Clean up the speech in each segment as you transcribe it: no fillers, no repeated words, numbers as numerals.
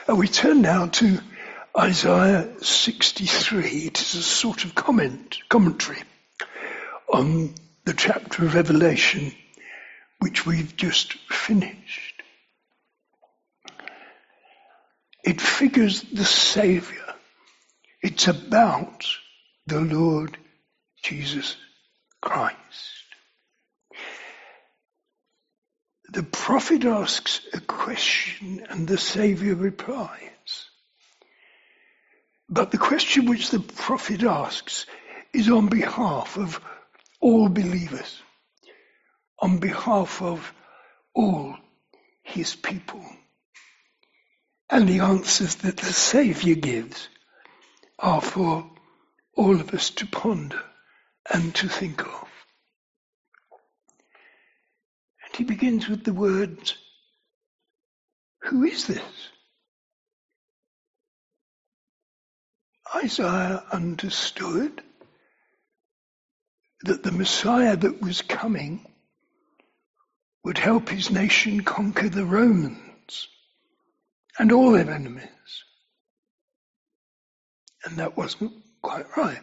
We turn now to Isaiah 63. It is a sort of commentary on the chapter of Revelation which we've just finished. It figures the Saviour. It's about the Lord Jesus Christ. The prophet asks a question and the Saviour replies. But the question which the prophet asks is on behalf of all believers, on behalf of all his people. And the answers that the Saviour gives are for all of us to ponder and to think of. And he begins with the words, "Who is this?" Isaiah understood that the Messiah that was coming would help his nation conquer the Romans and all their enemies. And that wasn't quite right.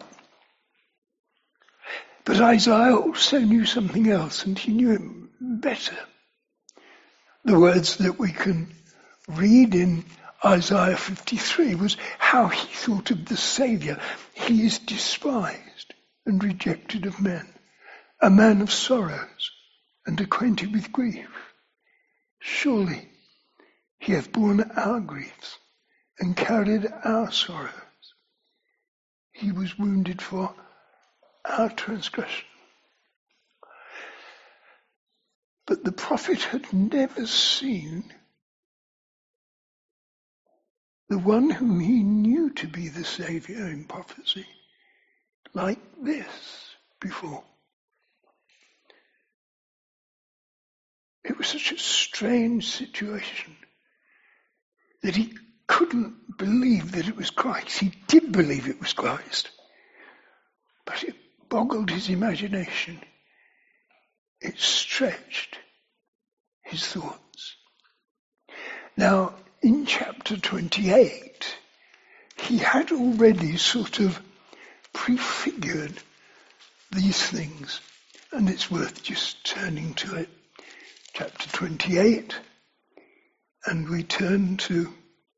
But Isaiah also knew something else, and he knew it better. The words that we can read in Isaiah 53 was how he thought of the Saviour. He is despised and rejected of men, a man of sorrows and acquainted with grief. Surely he hath borne our griefs and carried our sorrows. He was wounded for our transgression. But the prophet had never seen the one whom he knew to be the Saviour in prophecy like this before. It was such a strange situation that he couldn't believe that it was Christ. He did believe it was Christ, but it boggled his imagination. It stretched his thoughts. Now, in chapter 28, he had already sort of prefigured these things, and it's worth just turning to it. Chapter 28, and we turn to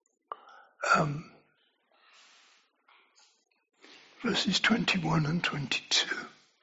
verses 21 and 22.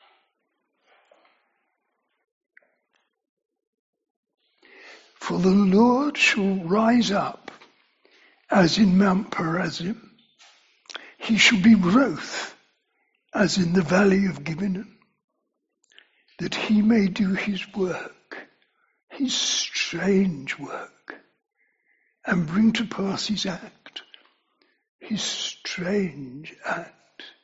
For the Lord shall rise up as in Mount Perazim. He shall be wroth as in the valley of Gibeon, that he may do his work, his strange work, and bring to pass his act, his strange act.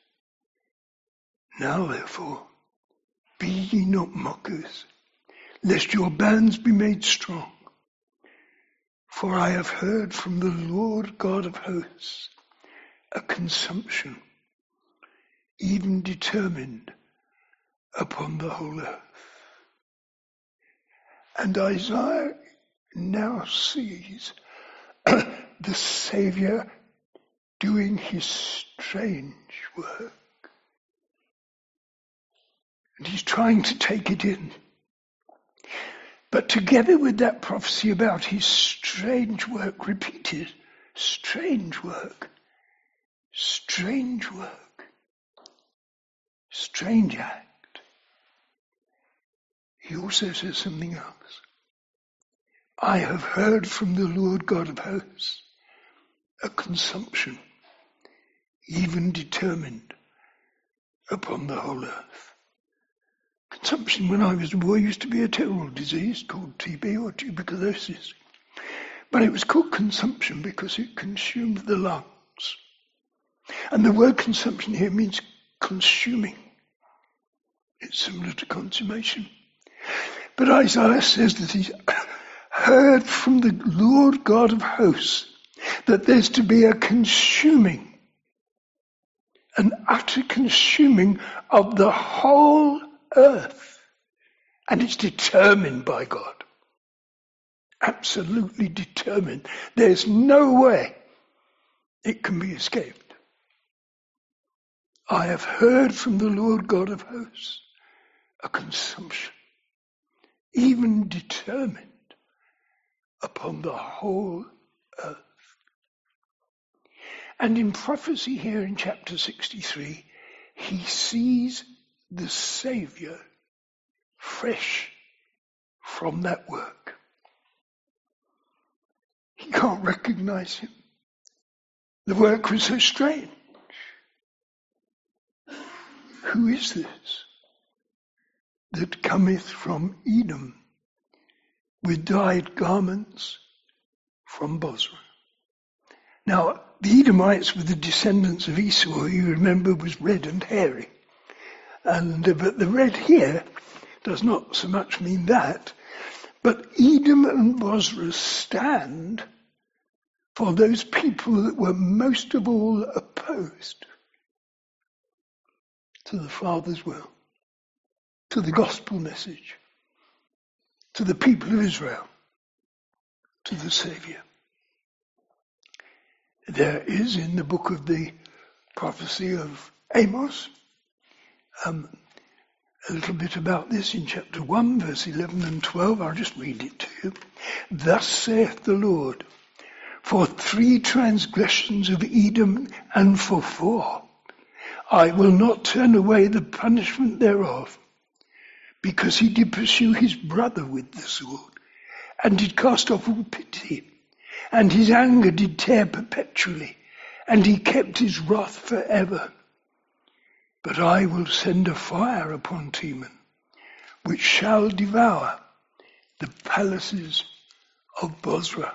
Now therefore, be ye not mockers, lest your bands be made strong. For I have heard from the Lord God of hosts a consumption, even determined upon the whole earth. And Isaiah now sees the Saviour doing his strange work. And he's trying to take it in. But together with that prophecy about his strange work, repeated, strange work, strange work, strange act, he also says something else. I have heard from the Lord God of hosts a consumption, even determined upon the whole earth. Consumption, when I was a boy, used to be a terrible disease called TB or tuberculosis. But it was called consumption because it consumed the lungs. And the word consumption here means consuming. It's similar to consummation. But Isaiah says that he's heard from the Lord God of hosts that there's to be a consuming, an utter consuming of the whole earth. And it's determined by God. Absolutely determined. There's no way it can be escaped. I have heard from the Lord God of hosts a consumption, even determined upon the whole earth. And in prophecy here in chapter 63, he sees the Saviour fresh from that work. He can't recognize him. The work was so strange. Who is this that cometh from Edom with dyed garments from Bozrah? Now, the Edomites were the descendants of Esau, who you remember was red and hairy. But the red here does not so much mean that, but Edom and Bozrah stand for those people that were most of all opposed to the Father's will, to the gospel message, to the people of Israel, to the Saviour. There is in the book of the prophecy of Amos a little bit about this in chapter 1, verse 11 and 12. I'll just read it to you. Thus saith the Lord, for 3 transgressions of Edom and for 4, I will not turn away the punishment thereof, because he did pursue his brother with the sword, and did cast off all pity, and his anger did tear perpetually, and he kept his wrath forever. But I will send a fire upon Teman, which shall devour the palaces of Bozrah.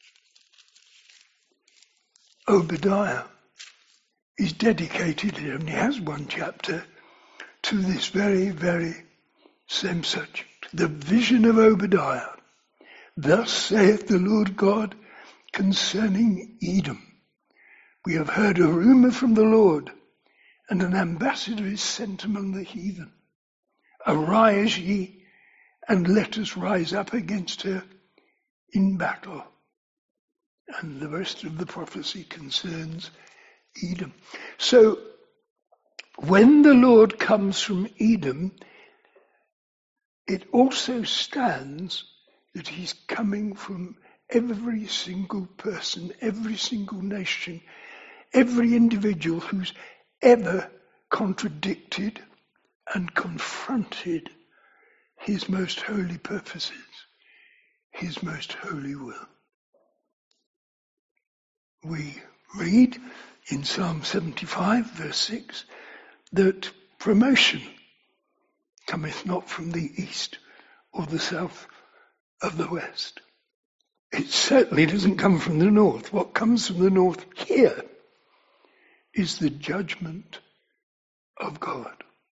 Obadiah is dedicated, he only has 1 chapter, to this very, very same subject. The vision of Obadiah. Thus saith the Lord God concerning Edom. We have heard a rumour from the Lord, and an ambassador is sent among the heathen. Arise ye, and let us rise up against her in battle. And the rest of the prophecy concerns Edom. So, when the Lord comes from Edom, it also stands that he's coming from every single person, every single nation, every individual who's ever contradicted and confronted his most holy purposes, his most holy will. We read in Psalm 75, verse 6, that promotion cometh not from the east or the south of the west. It certainly doesn't come from the north. What comes from the north here is the judgment of God.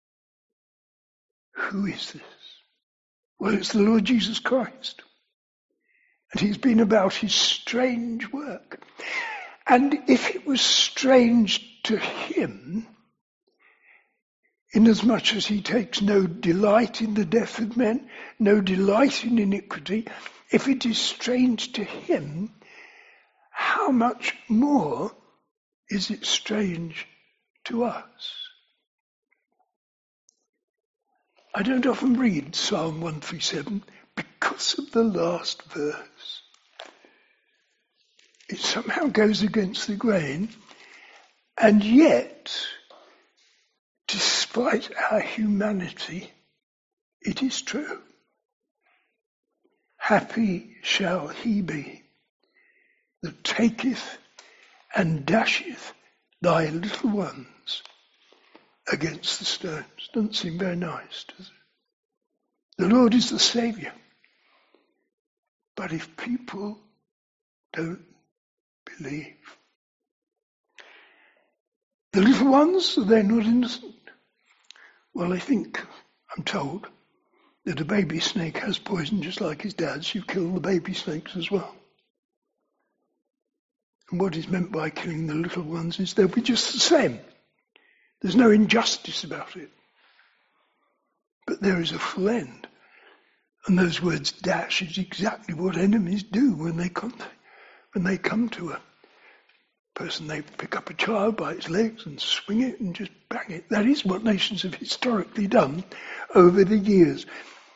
Who is this? Well, it's the Lord Jesus Christ. And he's been about his strange work. And if it was strange to him, inasmuch as he takes no delight in the death of men, no delight in iniquity, if it is strange to him, how much more is it strange to us? I don't often read Psalm 137 because of the last verse. It somehow goes against the grain, and yet, despite our humanity, it is true. Happy shall he be that taketh and dasheth thy little ones against the stones. Doesn't seem very nice, does it? The Lord is the Saviour. But if people don't believe, the little ones, are they not innocent? Well, I'm told, that a baby snake has poison just like his dad's. You kill the baby snakes as well. And what is meant by killing the little ones is they'll be just the same. There's no injustice about it. But there is a full end. And those words dash is exactly what enemies do when they come to person, they pick up a child by its legs and swing it and just bang it. That is what nations have historically done over the years.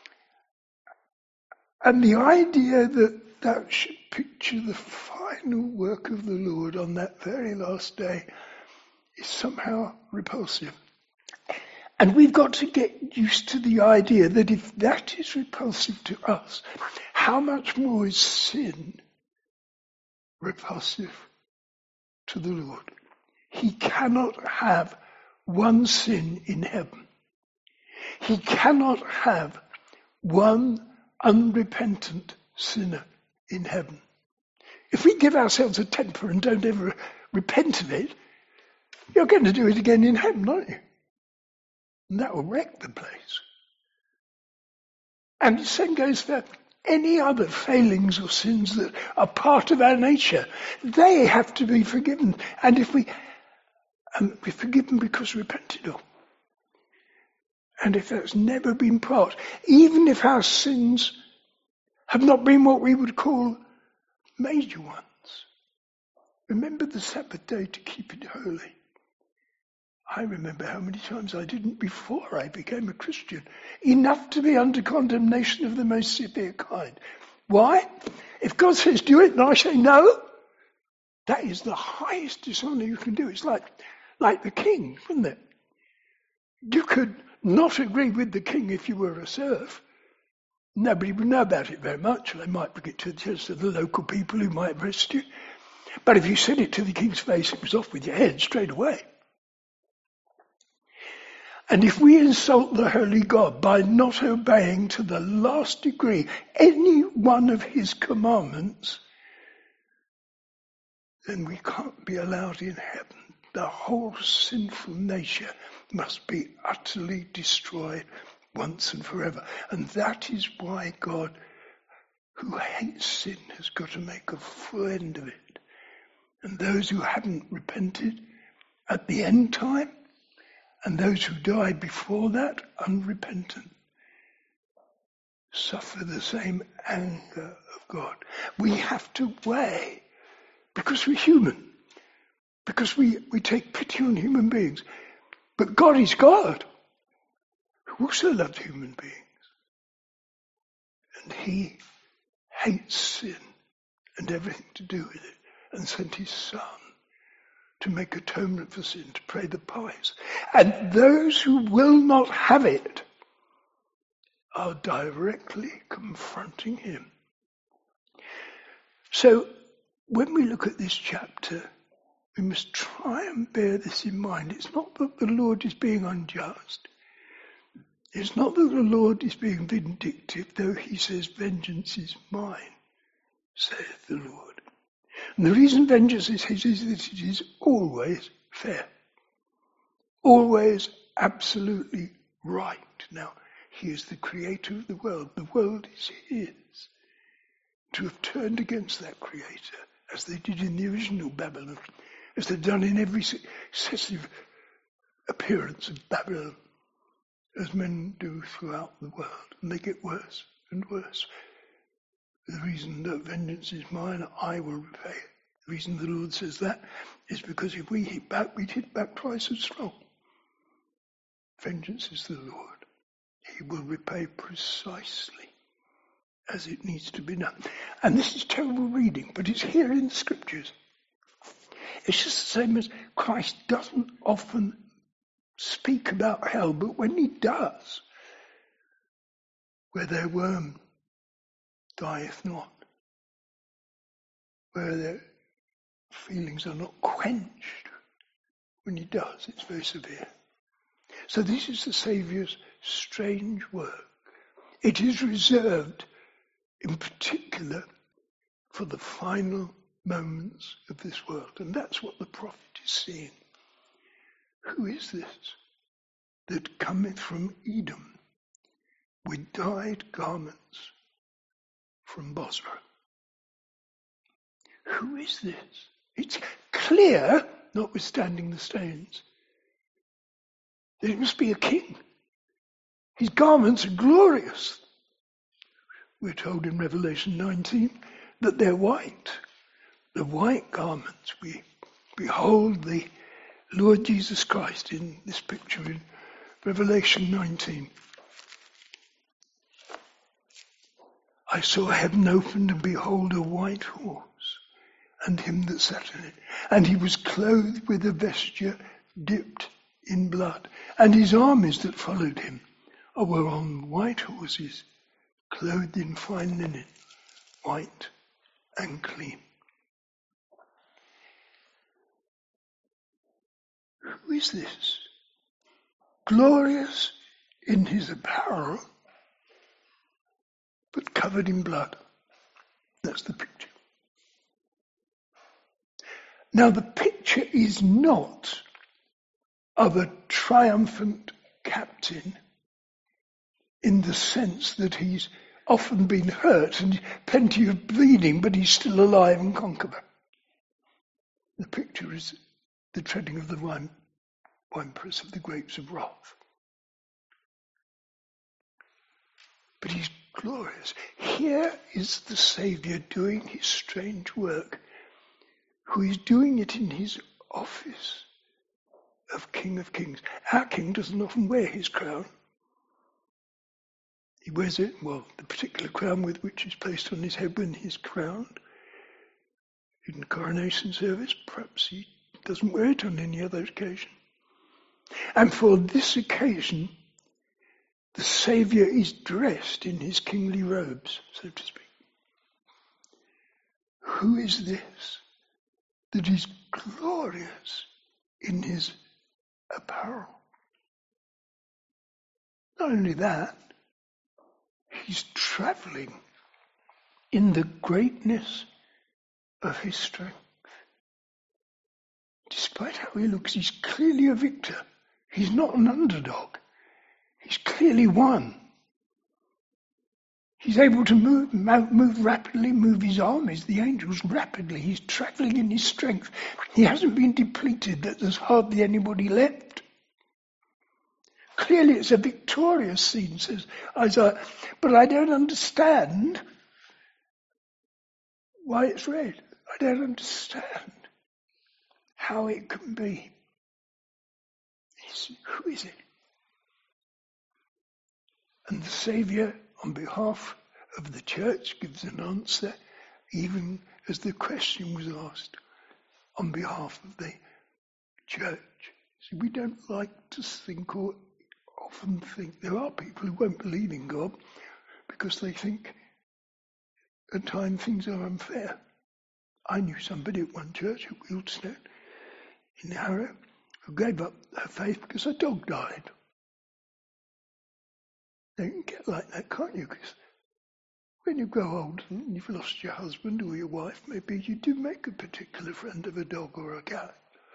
And the idea that that should picture the final work of the Lord on that very last day is somehow repulsive. And we've got to get used to the idea that if that is repulsive to us, how much more is sin repulsive to the Lord? He cannot have one sin in heaven. He cannot have one unrepentant sinner in heaven. If we give ourselves a temper and don't ever repent of it, you're going to do it again in heaven, aren't you? And that will wreck the place. And the same goes for any other failings or sins that are part of our nature. They have to be forgiven. And if we forgive them because we repented of. And if that's never been part, even if our sins have not been what we would call major ones, remember the Sabbath day to keep it holy. I remember how many times I didn't before I became a Christian. Enough to be under condemnation of the most severe kind. Why? If God says do it and I say no, that is the highest dishonour you can do. It's like the king, isn't it? You could not agree with the king if you were a serf. Nobody would know about it very much. They might bring it to the attention of the local people who might arrest you. But if you said it to the king's face, it was off with your head straight away. And if we insult the holy God by not obeying to the last degree any one of his commandments, then we can't be allowed in heaven. The whole sinful nature must be utterly destroyed once and forever. And that is why God, who hates sin, has got to make a full end of it. And those who haven't repented at the end time, and those who died before that, unrepentant, suffer the same anger of God. We have to weigh, because we're human, because we take pity on human beings. But God is God, who also loved human beings. And he hates sin and everything to do with it, and sent his Son to make atonement for sin, to pay the price. And those who will not have it are directly confronting him. So when we look at this chapter, we must try and bear this in mind. It's not that the Lord is being unjust. It's not that the Lord is being vindictive, though he says, vengeance is mine, saith the Lord. And the reason vengeance is his is that it is always fair. Always absolutely right. Now, he is the creator of the world. The world is his. To have turned against that creator, as they did in the original Babylon, as they've done in every successive appearance of Babylon, as men do throughout the world, and they get worse and worse. The reason that vengeance is mine, I will repay it. The reason the Lord says that is because if we hit back, we'd hit back twice as strong. Vengeance is the Lord. He will repay precisely as it needs to be done. And this is terrible reading, but it's here in the scriptures. It's just the same as Christ doesn't often speak about hell, but when he does, where their worm dieth not, where their feelings are not quenched, when he does, it's very severe. So this is the Saviour's strange work. It is reserved in particular for the final moments of this world. And that's what the prophet is seeing. Who is this that cometh from Edom with dyed garments from Bozrah? Who is this? It's clear, notwithstanding the stains, that it must be a king. His garments are glorious. We're told in Revelation 19 that they're white. The white garments we Behold the Lord Jesus Christ in this picture in Revelation 19. I saw heaven opened, and behold a white horse, and him that sat in it. And he was clothed with a vesture dipped in blood. And his armies that followed him were on white horses, clothed in fine linen, white and clean. Who is this? Glorious in his apparel, but covered in blood. That's the picture. Now the picture is not of a triumphant captain in the sense that he's often been hurt and plenty of bleeding, but he's still alive and conqueror. The picture is the treading of the winepress of the grapes of wrath. But he's glorious. Here is the Saviour doing his strange work, who is doing it in his office of King of Kings. Our King doesn't often wear his crown. He wears it, well, the particular crown with which is placed on his head when he's crowned. In the coronation service, perhaps he doesn't wear it on any other occasion. And for this occasion, the Saviour is dressed in his kingly robes, so to speak. Who is this that is glorious in his apparel? Not only that, he's travelling in the greatness of his strength. Despite how he looks, he's clearly a victor. He's not an underdog. He's clearly won. He's able to move rapidly, move his armies, the angels, rapidly. He's travelling in his strength. He hasn't been depleted, that there's hardly anybody left. Clearly it's a victorious scene, says Isaiah, but I don't understand why it's red. I don't understand how it can be. Who is it? And the Saviour, on behalf of the church, gives an answer, even as the question was asked, on behalf of the church. So we don't like to think or often think, there are people who won't believe in God because they think at times things are unfair. I knew somebody at one church at Wealdstone in Harrow who gave up her faith because her dog died. You can get like that, can't you? Because when you grow old and you've lost your husband or your wife, maybe you do make a particular friend of a dog or a cat.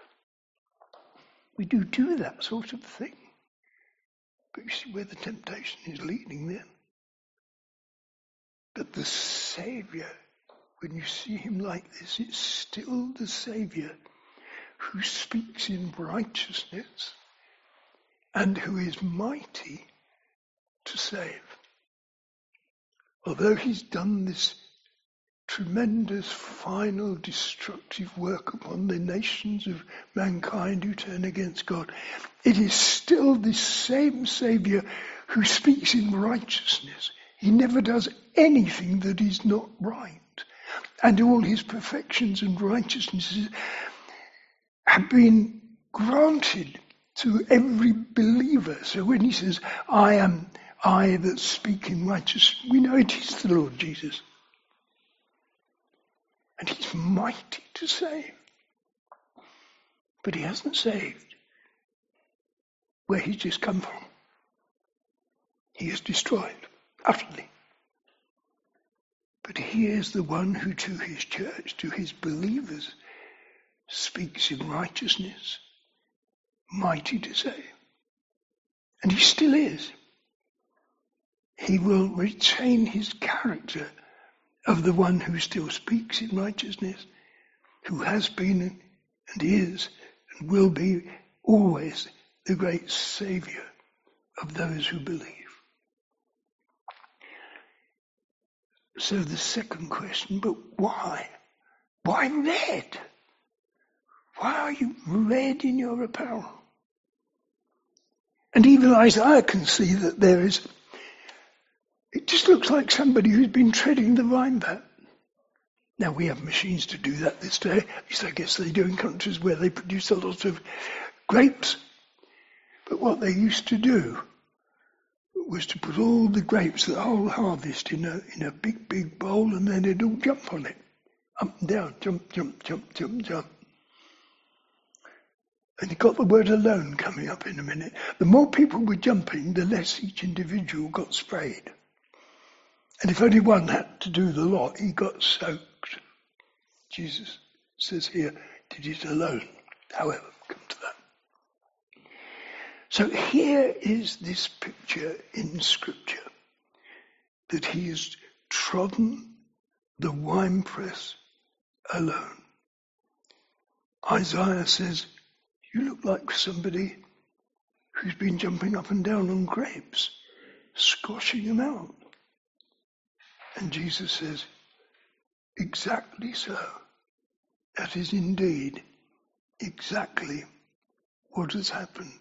We do that sort of thing. But you see where the temptation is leading then. But the Saviour, when you see him like this, it's still the Saviour who speaks in righteousness and who is mighty to save. Although he's done this tremendous, final, destructive work upon the nations of mankind who turn against God, it is still this same Saviour who speaks in righteousness. He never does anything that is not right. And all his perfections and righteousnesses have been granted to every believer. So when he says, I am I that speak in righteousness, we know it is the Lord Jesus. And he's mighty to save. But he hasn't saved where he's just come from. He is destroyed utterly. But he is the one who to his church, to his believers, speaks in righteousness, mighty to save. And he still is. He will retain his character of the one who still speaks in righteousness, who has been and is and will be always the great Saviour of those who believe. So the second question, but why? Why red? Why are you red in your apparel? And even Isaiah can see that it just looks like somebody who's been treading the vine vat. Now we have machines to do that this day. At least I guess they do in countries where they produce a lot of grapes. But what they used to do was to put all the grapes, the whole harvest, in a big bowl, and then they'd all jump on it. Up and down, jump, jump, jump, jump, jump. And you've got the word alone coming up in a minute. The more people were jumping, the less each individual got sprayed. And if only one had to do the lot, he got soaked. Jesus says here, did it alone. However, come to that. So here is this picture in Scripture that he has trodden the winepress alone. Isaiah says, you look like somebody who's been jumping up and down on grapes, squashing them out. And Jesus says, exactly so. That is indeed exactly what has happened.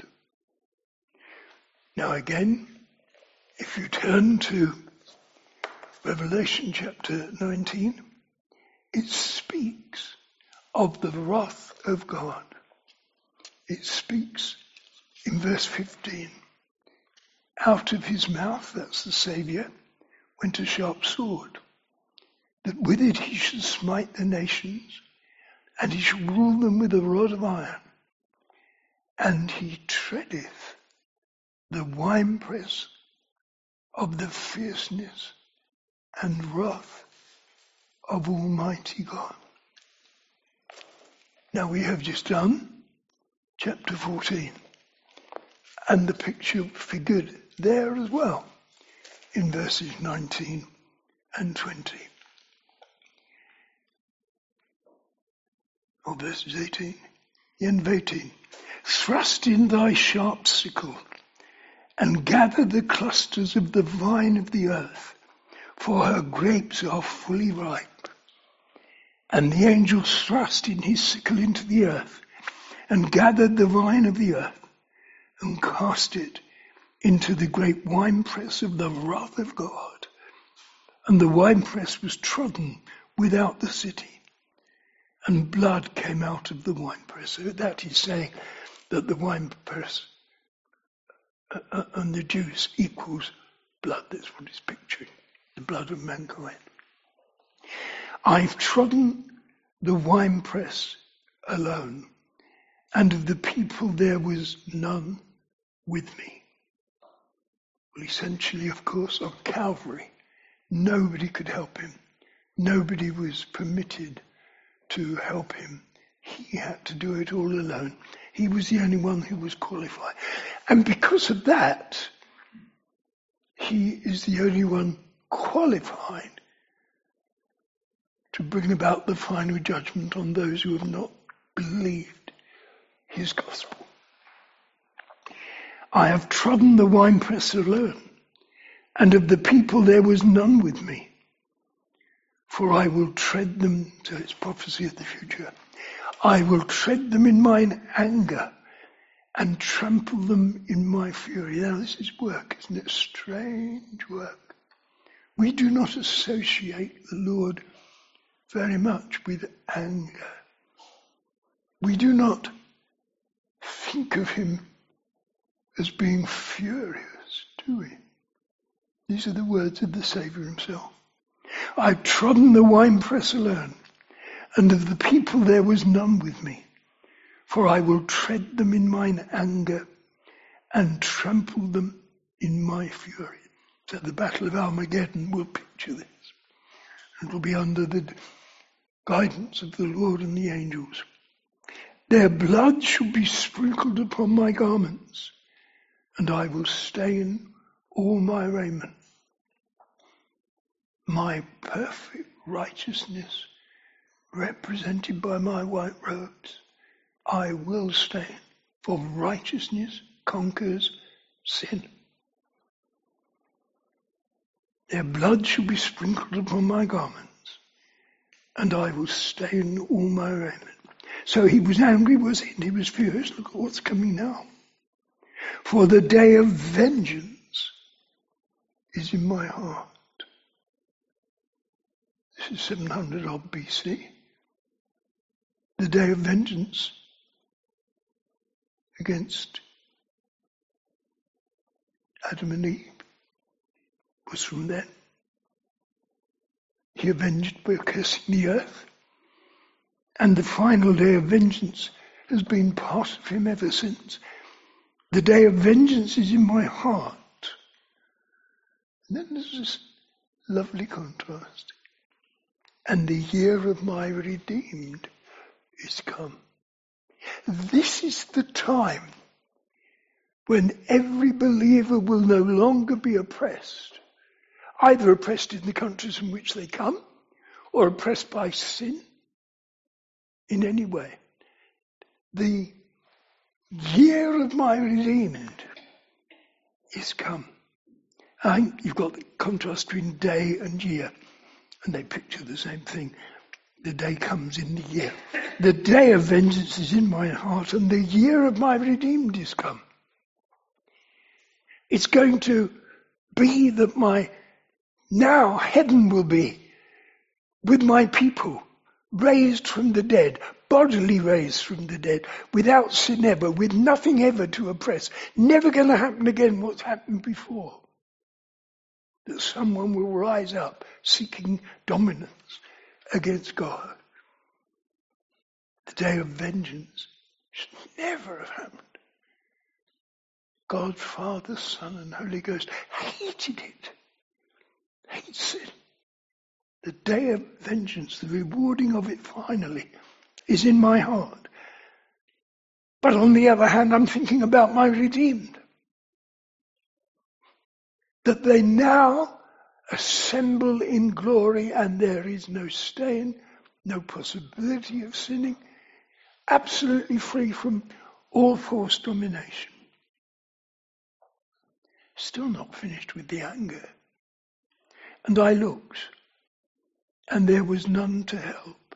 Now again, if you turn to Revelation chapter 19, it speaks of the wrath of God. It speaks in verse 15. Out of his mouth, that's the Saviour, went a sharp sword, that with it he should smite the nations, and he shall rule them with a rod of iron. And he treadeth the winepress of the fierceness and wrath of Almighty God. Now we have just done chapter 14, and the picture figured there as well in verses 19 and 20. Or verses 18. The end of 18. Thrust in thy sharp sickle, and gather the clusters of the vine of the earth, for her grapes are fully ripe. And the angel thrust in his sickle into the earth, and gathered the vine of the earth, and cast it into the great winepress of the wrath of God. And the winepress was trodden without the city, and blood came out of the winepress. So that is saying that the winepress and the juice equals blood. That's what it's picturing, the blood of mankind. I've trodden the winepress alone, and of the people there was none with me. Well, essentially, of course, on Calvary, nobody could help him. Nobody was permitted to help him. He had to do it all alone. He was the only one who was qualified. And because of that, he is the only one qualified to bring about the final judgment on those who have not believed his gospel. I have trodden the winepress alone, and of the people there was none with me. For I will tread them, so it's prophecy of the future, I will tread them in mine anger and trample them in my fury. Now this is work, isn't it? Strange work. We do not associate the Lord very much with anger. We do not think of him as being furious, do we? These are the words of the Saviour himself. I've trodden the winepress alone, and of the people there was none with me. For I will tread them in mine anger and trample them in my fury. So the Battle of Armageddon will picture this. It will be under the guidance of the Lord and the angels. Their blood shall be sprinkled upon my garments, and I will stain all my raiment. My perfect righteousness, represented by my white robes, I will stain, for righteousness conquers sin. Their blood shall be sprinkled upon my garments, and I will stain all my raiment. So he was angry, was he? And he was furious. Look at what's coming now. For the day of vengeance is in my heart. This is 700 odd BC. The day of vengeance against Adam and Eve was from then. He avenged by cursing the earth. And the final day of vengeance has been part of him ever since. The day of vengeance is in my heart. And then there's this lovely contrast. And the year of my redeemed is come. This is the time when every believer will no longer be oppressed, either oppressed in the countries from which they come or oppressed by sin in any way. The year of my redeemed is come. You've got the contrast between day and year, and they picture the same thing. The day comes in the year. The day of vengeance is in my heart, and the year of my redeemed is come. It's going to be that now heaven will be with my people, raised from the dead, bodily raised from the dead, without sin ever, with nothing ever to oppress. Never going to happen again what's happened before. That someone will rise up seeking dominance against God. The day of vengeance should never have happened. God, Father, Son, and Holy Ghost hated it. Hates it. The day of vengeance, the rewarding of it finally, is in my heart. But on the other hand, I'm thinking about my redeemed. That they now assemble in glory and there is no stain, no possibility of sinning, absolutely free from all forced domination. Still not finished with the anger. And I looked, and there was none to help.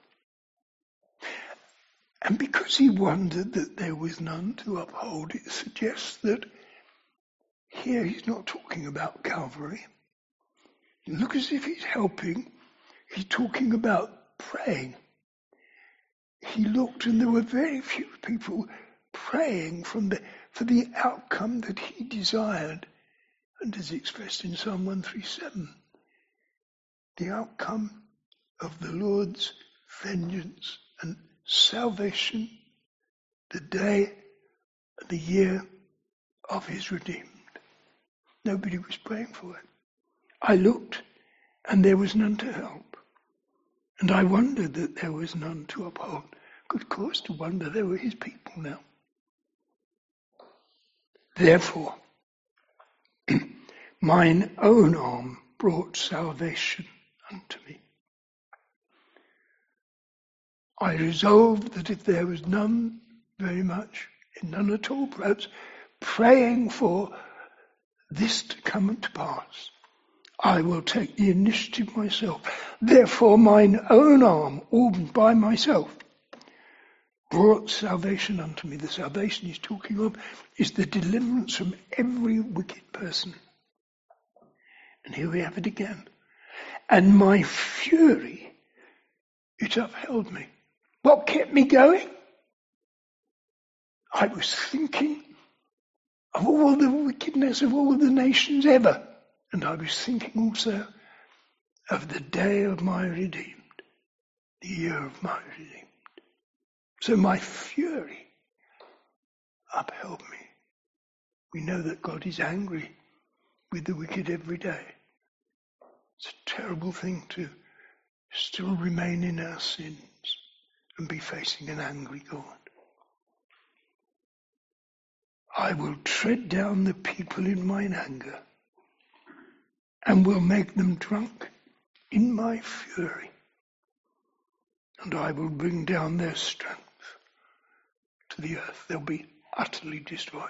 And because he wondered that there was none to uphold, it suggests that here he's not talking about Calvary. Look as if he's helping. He's talking about praying. He looked and there were very few people praying for the outcome that he desired. And as expressed in Psalm 137, the outcome of the Lord's vengeance and salvation, the day and the year of his redeemed. Nobody was praying for it. I looked, and there was none to help. And I wondered that there was none to uphold. Good cause to wonder, they were his people now. Therefore, mine own arm brought salvation unto me. I resolved that if there was none very much, none at all perhaps, praying for this to come to pass, I will take the initiative myself. Therefore mine own arm, all by myself, brought salvation unto me. The salvation he's talking of is the deliverance from every wicked person. And here we have it again. And my fury, it upheld me. What kept me going? I was thinking of all the wickedness of all the nations ever. And I was thinking also of the day of my redeemed, the year of my redeemed. So my fury upheld me. We know that God is angry with the wicked every day. It's a terrible thing to still remain in our sins and be facing an angry God. I will tread down the people in mine anger and will make them drunk in my fury. And I will bring down their strength to the earth. They'll be utterly destroyed.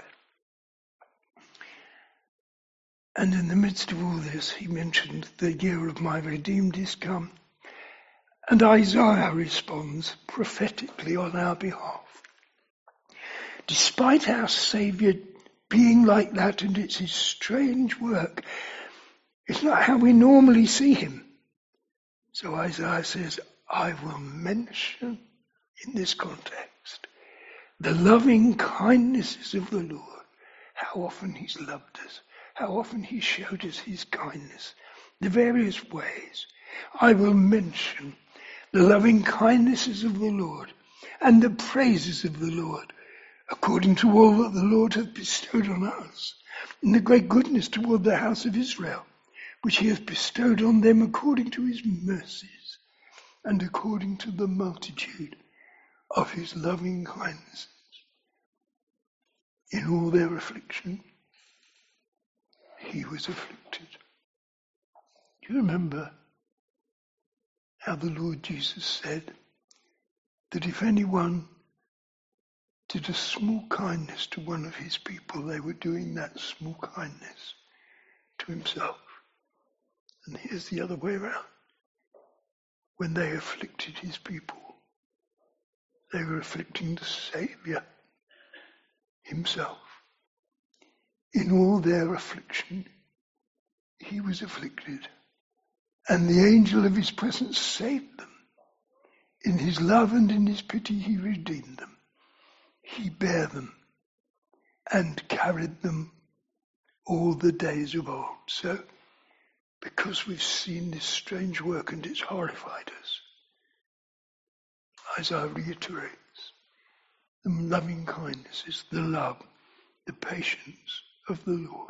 And in the midst of all this, he mentioned the year of my redeemed is come. And Isaiah responds prophetically on our behalf. Despite our Saviour being like that, and it's his strange work, it's not how we normally see him. So Isaiah says, I will mention in this context the loving kindnesses of the Lord, how often he's loved us, how often he showed us his kindness, the various ways. I will mention the loving kindnesses of the Lord and the praises of the Lord, according to all that the Lord hath bestowed on us, and the great goodness toward the house of Israel, which he hath bestowed on them according to his mercies, and according to the multitude of his loving kindnesses. In all their affliction, he was afflicted. Do you remember how the Lord Jesus said that if anyone did a small kindness to one of his people, they were doing that small kindness to himself? And here's the other way around. When they afflicted his people, they were afflicting the Saviour himself. In all their affliction, he was afflicted. And the angel of his presence saved them. In his love and in his pity he redeemed them. He bare them and carried them all the days of old. So, because we've seen this strange work and it's horrified us, Isaiah reiterates the loving kindnesses, the love, the patience of the Lord,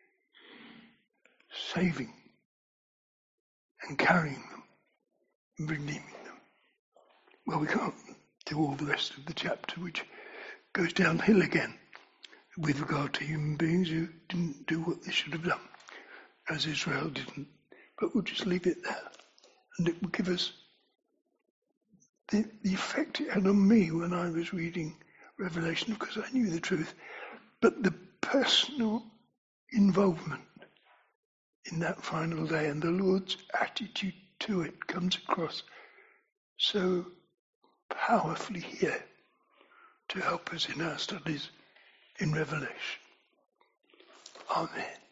saving and carrying them and redeeming them. Well, we can't do all the rest of the chapter, which goes downhill again with regard to human beings who didn't do what they should have done, as Israel didn't. But we'll just leave it there. And it will give us the effect it had on me when I was reading Revelation, because I knew the truth. But the personal involvement in that final day and the Lord's attitude to it comes across so powerfully here to help us in our studies in Revelation. Amen.